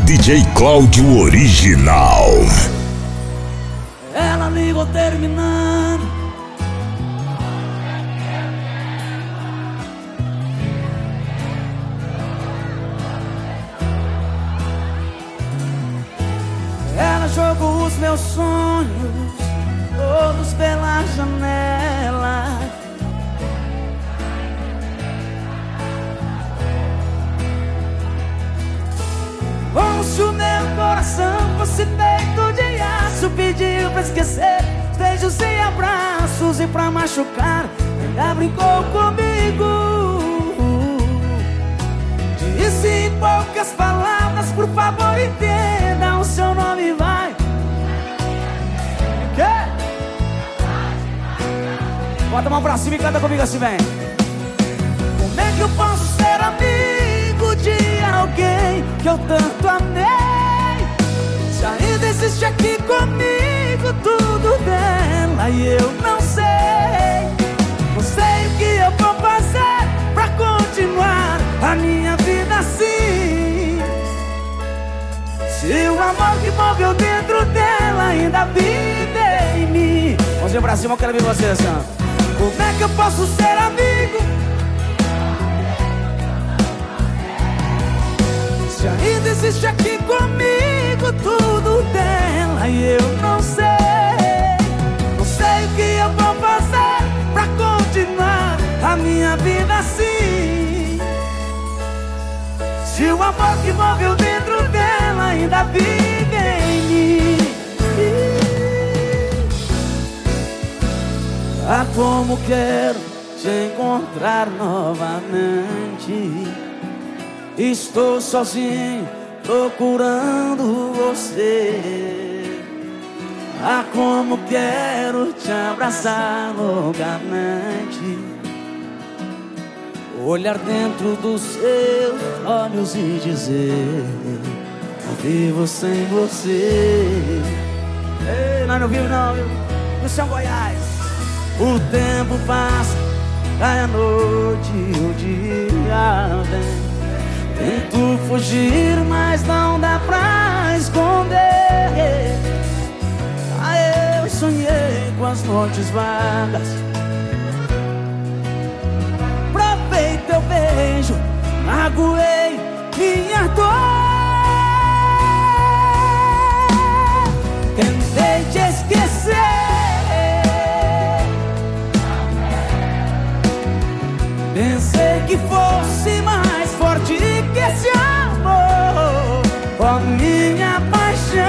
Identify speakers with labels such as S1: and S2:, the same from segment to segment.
S1: DJ Cláudio Original.
S2: Ela ligou terminando. Ela jogou os meus sonhos todos pela janela. Como se o meu coração fosse feito de aço, pediu pra esquecer beijos e abraços, e pra machucar ainda brincou comigo. Disse em poucas palavras: por favor entenda, o seu nome vai. Quê? Bota a mão pra cima e canta comigo assim, vem. Como é que eu posso ser amigo de alguém que eu tanto amei? Se ainda existe aqui comigo tudo dela e eu não sei. Não sei o que eu vou fazer pra continuar a minha vida assim. Se o amor que moveu dentro dela ainda vive em mim. Mãozinha pra cima, eu quero ver você assim, ó. Como é que eu posso ser amigo se ainda existe aqui comigo tudo dela e eu não sei? Não sei o que eu vou fazer pra continuar a minha vida assim. Se o amor que moveu dentro dela ainda vive em mim. Ah, como quero te encontrar novamente. Estou sozinho procurando você. Ah, como quero te abraçar loucamente, olhar dentro dos seus olhos e dizer: não vivo sem você. Ei, nós não vivemos não, viu? No São Goiás. O tempo passa, cai a noite e o dia vem. Tento fugir, mas não dá pra esconder. Ah, eu sonhei com as noites vagas. Provei teu beijo, magoei minha dor. Tentei te esquecer, pensei que fosse mais forte que esse amor. Ó, minha paixão,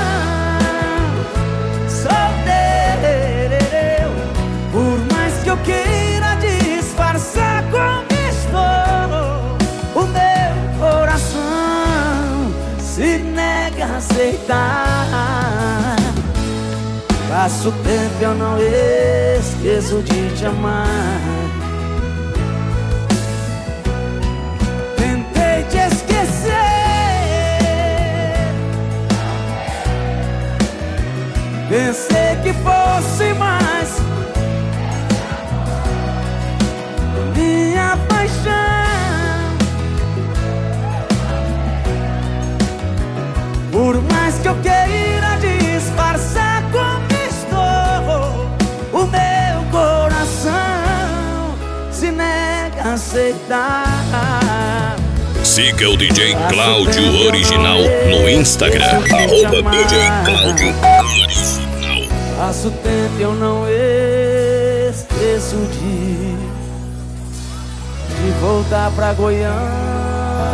S2: solteiro. Por mais que eu queira disfarçar, conquistou o meu coração, se nega a aceitar. Passa o tempo e eu não esqueço de te amar. Te esquecer, pensei que fosse mais minha paixão. Por mais que eu queira disfarçar, conquistou o meu coração, se nega a aceitar.
S1: Siga o DJ Cláudio Original no Instagram, @DJ Cláudio Original.
S2: Passa o tempo e eu não esqueço de voltar pra Goiânia.